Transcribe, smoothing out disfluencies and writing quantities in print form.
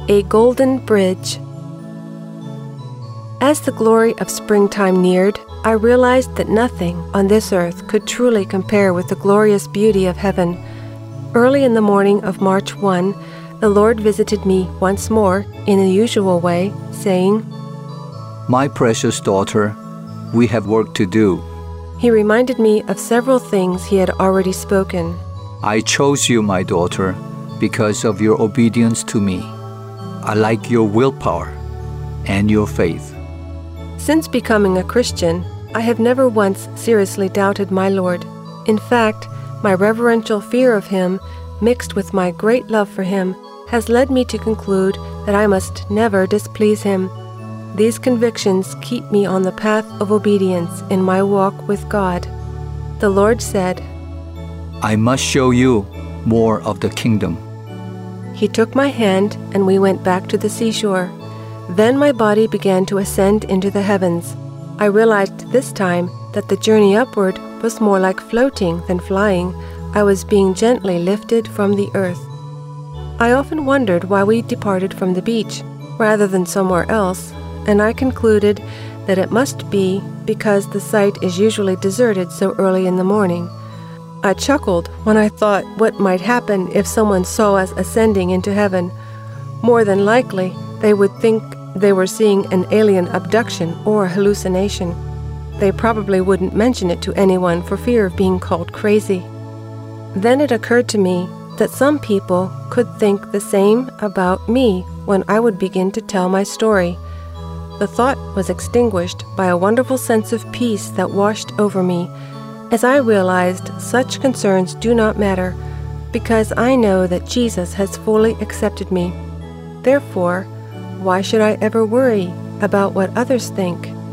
A Golden Bridge. As the glory of springtime neared, I realized that nothing on this earth could truly compare with the glorious beauty of heaven. Early in the morning of March 1, the Lord visited me once more in the usual way, saying, "My precious daughter, we have work to do." He reminded me of several things he had already spoken. "I chose you, my daughter, because of your obedience to me. I like your willpower and your faith." Since becoming a Christian, I have never once seriously doubted my Lord. In fact, my reverential fear of Him, mixed with my great love for Him, has led me to conclude that I must never displease Him. These convictions keep me on the path of obedience in my walk with God. The Lord said, "I must show you more of the kingdom." He took my hand and we went back to the seashore. Then my body began to ascend into the heavens. I realized this time that the journey upward was more like floating than flying. I was being gently lifted from the earth. I often wondered why we departed from the beach rather than somewhere else, and I concluded that it must be because the site is usually deserted so early in the morning. I chuckled when I thought what might happen if someone saw us ascending into heaven. More than likely, they would think they were seeing an alien abduction or hallucination. They probably wouldn't mention it to anyone for fear of being called crazy. Then it occurred to me that some people could think the same about me when I would begin to tell my story. The thought was extinguished by a wonderful sense of peace that washed over me, as I realized such concerns do not matter, because I know that Jesus has fully accepted me. Therefore, why should I ever worry about what others think?